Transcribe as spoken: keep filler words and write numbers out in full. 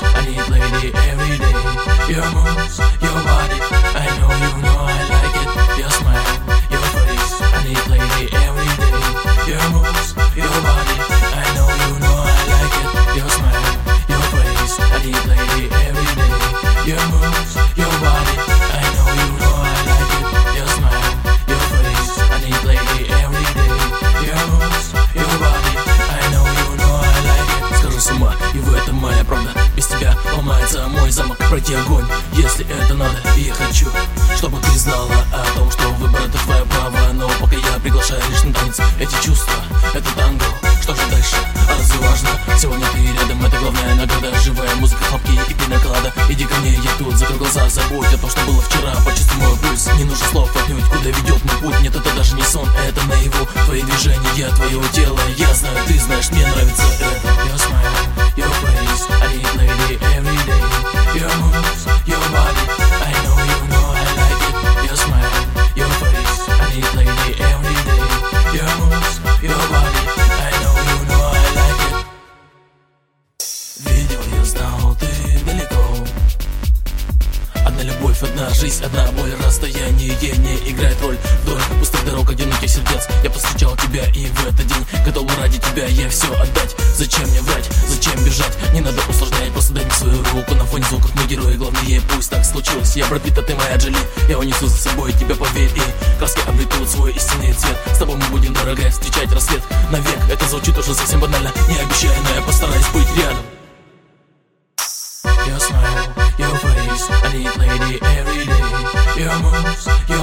face, I need lady every day. Your moves, your body, I know you know I like it. Your smile, your face, I need lady every day. Your moves, your body, I know you know I like it. Your smile, your face, I need lady every day. Your moves, your body, I know you know I like it. Your smile, your face, I need lady every day. Your moves, your body, I know you know I like it. Схожу с ума, и в этом моя правда. Без тебя ломается мой замок. Пройти огонь, если это надо. И я хочу, чтобы ты знала о том, что выбор это твое право. Но пока я приглашаю лишь на танец. Эти чувства, это танго. Что же дальше? А разве важно? Сегодня ты рядом, это главная награда. Живая музыка, хлопки и пиноклада. Иди ко мне, я тут, закрой глаза. Забудь о том, что было вчера, почувствуй мой пульс. Не нужно слов отнюдь, куда ведет мой путь. Нет, это даже не сон, это наяву. Твои движения, твое тело. Я знаю, ты знаешь, мне нравится это. Your smile, your face, I need lady every day. Your moves, your body, I know you know I like it. Your smile, your face, I need lady every day. Your moves, your body, I know you know I like it. Видел, я знал, ты далеко. Одна любовь, одна жизнь, одна боль. Расстояние не играет роль. Вдоль пустых дорог, одиноких сердец. Я повстречал тебя, и в этот день готов ради тебя я все отдать. Зачем мне врать, зачем бежать? Не надо усложнять, просто дай мне свою руку. На фоне звуков мы герои, главное, пусть так случилось. Я Брэд Питт, а ты моя Джоли. Я унесу за собой тебя, поверь. И краски обретут свой истинный цвет. С тобой мы будем, дорогая, встречать рассвет навек. Это звучит уже совсем банально. Не обещаю, но я постараюсь быть рядом. Your smile, your face, I need lady every day. Your moves, your